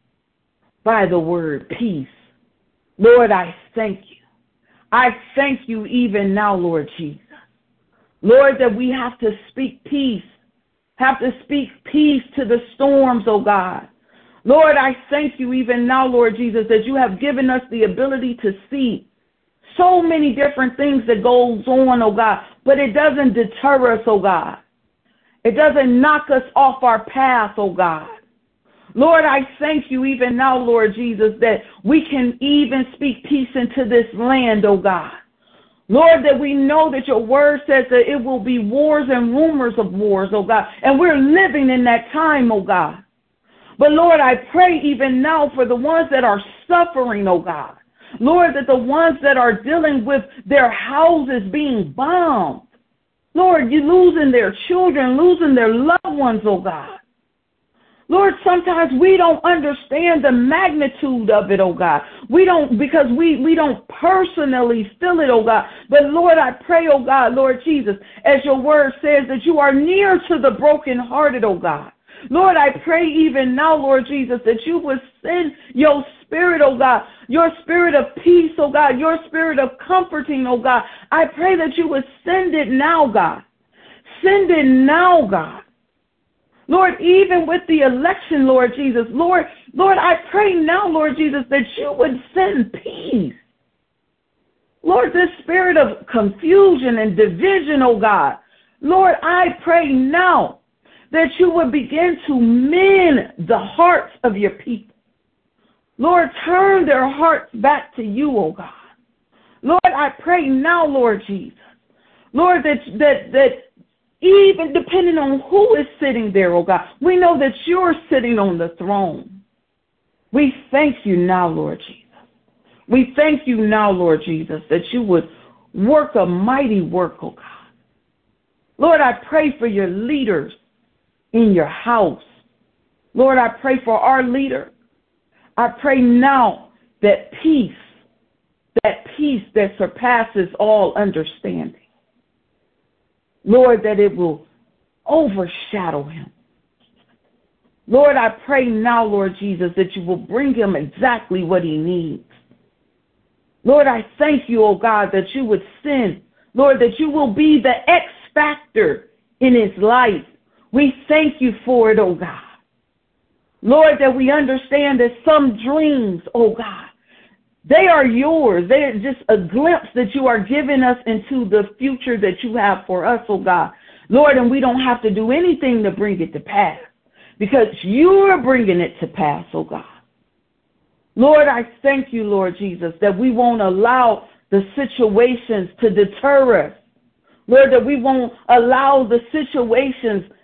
by the word peace. Lord, I thank you. I thank you even now, Lord Jesus. Lord, that we have to speak peace, have to speak peace to the storms, oh God. Lord, I thank you even now, Lord Jesus, that you have given us the ability to see so many different things that goes on, oh God, but it doesn't deter us, oh God. It doesn't knock us off our path, oh God. Lord, I thank you even now, Lord Jesus, that we can even speak peace into this land, oh God. Lord, that we know that your word says that it will be wars and rumors of wars, oh God, and we're living in that time, oh God. But Lord, I pray even now for the ones that are suffering, oh God. Lord, that the ones that are dealing with their houses being bombed, Lord, you losing their children, losing their loved ones, oh God. Lord, sometimes we don't understand the magnitude of it, oh God. We don't, because we don't personally feel it, oh God. But Lord, I pray, oh God, Lord Jesus, as your word says, that you are near to the brokenhearted, oh God. Lord, I pray even now, Lord Jesus, that you would send your spirit, oh God, your spirit of peace, oh God, your spirit of comforting, oh God. I pray that you would send it now, God. Send it now, God. Lord, even with the election, Lord Jesus, Lord, I pray now, Lord Jesus, that you would send peace. Lord, this spirit of confusion and division, oh God, Lord, I pray now that you would begin to mend the hearts of your people. Lord, turn their hearts back to you, oh God. Lord, I pray now, Lord Jesus, Lord, that even depending on who is sitting there, oh God, we know that you're sitting on the throne. We thank you now, Lord Jesus. We thank you now, Lord Jesus, that you would work a mighty work, oh God. Lord, I pray for your leaders in your house. Lord, I pray for our leader. I pray now that peace that surpasses all understanding, Lord, that it will overshadow him. Lord, I pray now, Lord Jesus, that you will bring him exactly what he needs. Lord, I thank you, oh God, that you would send, Lord, that you will be the X factor in his life. We thank you for it, oh God. Lord, that we understand that some dreams, oh God, they are yours. They are just a glimpse that you are giving us into the future that you have for us, oh God. Lord, and we don't have to do anything to bring it to pass because you are bringing it to pass, oh God. Lord, I thank you, Lord Jesus, that we won't allow the situations to deter us. Lord, that we won't allow the situations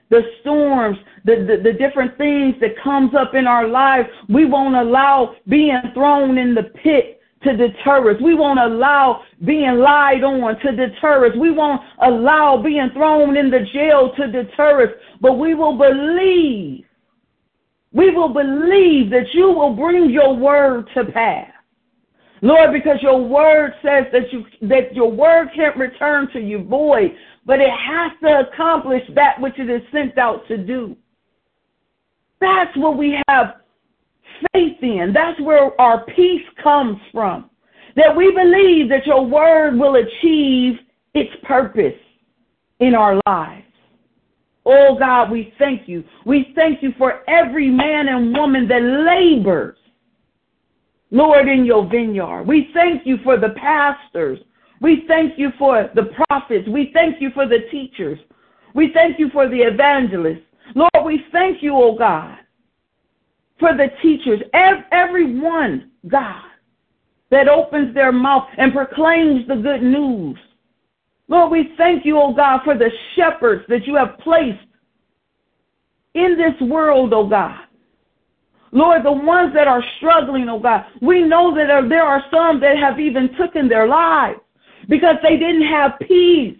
the storms, the different things that comes up in our lives. We won't allow being thrown in the pit to deter us. We won't allow being lied on to deter us. We won't allow being thrown in the jail to deter us. But we will believe. We will believe that you will bring your word to pass. Lord, because your word says that your word can't return to you void, but it has to accomplish that which it is sent out to do. That's what we have faith in. That's where our peace comes from. That we believe that your word will achieve its purpose in our lives. Oh God, we thank you. We thank you for every man and woman that labors, Lord, in your vineyard. We thank you for the pastors. We thank you for the prophets. We thank you for the teachers. We thank you for the evangelists. Lord, we thank you, oh God, for the teachers. Everyone, God, that opens their mouth and proclaims the good news. Lord, we thank you, oh God, for the shepherds that you have placed in this world, oh God. Lord, the ones that are struggling, oh God, we know that there are some that have even taken their lives because they didn't have peace.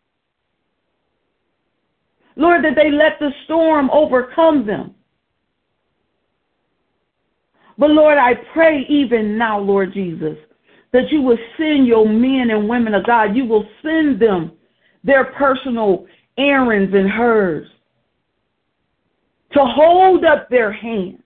Lord, that they let the storm overcome them. But Lord, I pray even now, Lord Jesus, that you will send your men and women of God. You will send them their personal errands and hers to hold up their hands.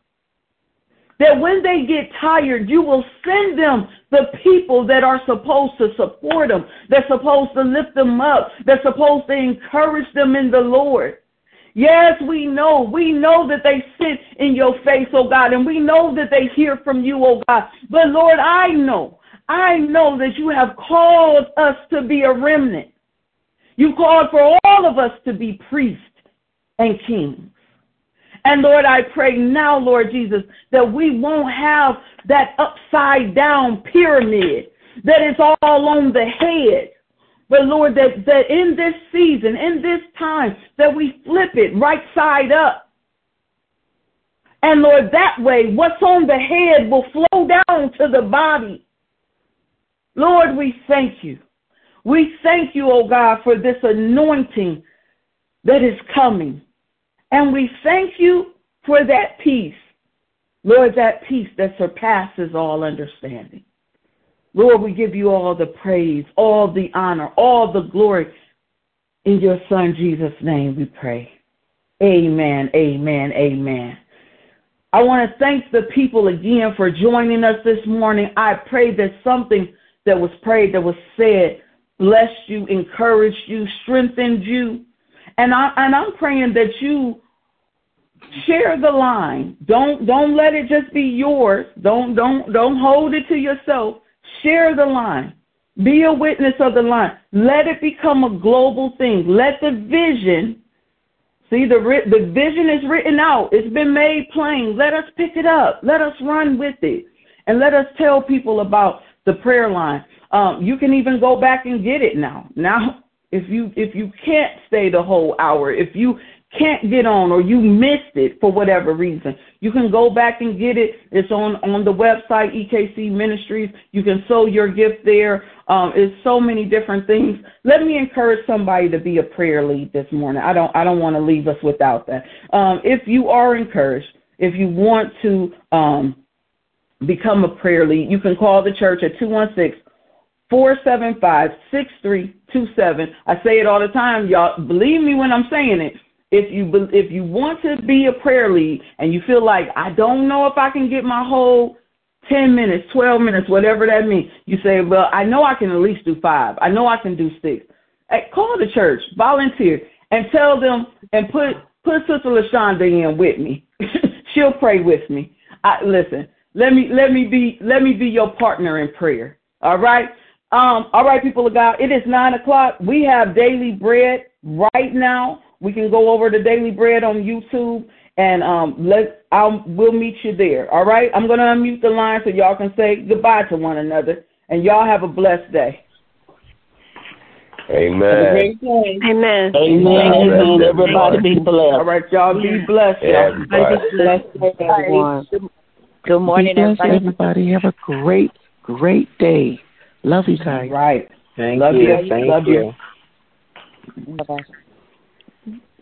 That when they get tired, you will send them the people that are supposed to support them, that's supposed to lift them up, that's supposed to encourage them in the Lord. Yes, we know that they sit in your face, oh God, and we know that they hear from you, oh God. But Lord, I know that you have called us to be a remnant. You called for all of us to be priests and kings. And Lord, I pray now, Lord Jesus, that we won't have that upside down pyramid that is all on the head. But Lord, that in this season, in this time, that we flip it right side up. And Lord, that way, what's on the head will flow down to the body. Lord, we thank you. We thank you, oh God, for this anointing that is coming. And we thank you for that peace. Lord, that peace that surpasses all understanding. Lord, we give you all the praise, all the honor, all the glory. In your Son, Jesus' name, we pray. Amen, amen, amen. I want to thank the people again for joining us this morning. I pray that something that was prayed, that was said, blessed you, encouraged you, strengthened you. And I'm praying that you share the line. Don't let it just be yours. Don't hold it to yourself. Share the line. Be a witness of the line. Let it become a global thing. Let the vision, see, the vision is written out. It's been made plain. Let us pick it up. Let us run with it. And let us tell people about the prayer line. You can even go back and get it now. Now, if you can't stay the whole hour, if you can't get on or you missed it for whatever reason, you can go back and get it. It's on the website, EKC Ministries. You can sow your gift there. It's so many different things. Let me encourage somebody to be a prayer lead this morning. I don't want to leave us without that. If you are encouraged, if you want to become a prayer lead, you can call the church at 216-475-6327. I say it all the time, y'all. Believe me when I'm saying it. If you want to be a prayer lead and you feel like, I don't know if I can get my whole 10 minutes, 12 minutes, whatever that means, you say, well, I know I can at least do 5. I know I can do 6. Hey, call the church, volunteer, and tell them, and put Sister LaShonda in with me. She'll pray with me. Listen, let me be your partner in prayer. All right? All right, people of God, it is 9:00. We have Daily Bread right now. We can go over to Daily Bread on YouTube, and we'll meet you there. All right? I'm going to unmute the line so y'all can say goodbye to one another, and y'all have a blessed day. Amen. Amen. Amen. Everybody be blessed. All right, y'all be blessed. Everybody. Everyone. Good morning, Be blessed, everybody. everybody. Have a great, great day. Love you guys. Right. Thank Love you. you. Thank Love you. you. Bye-bye.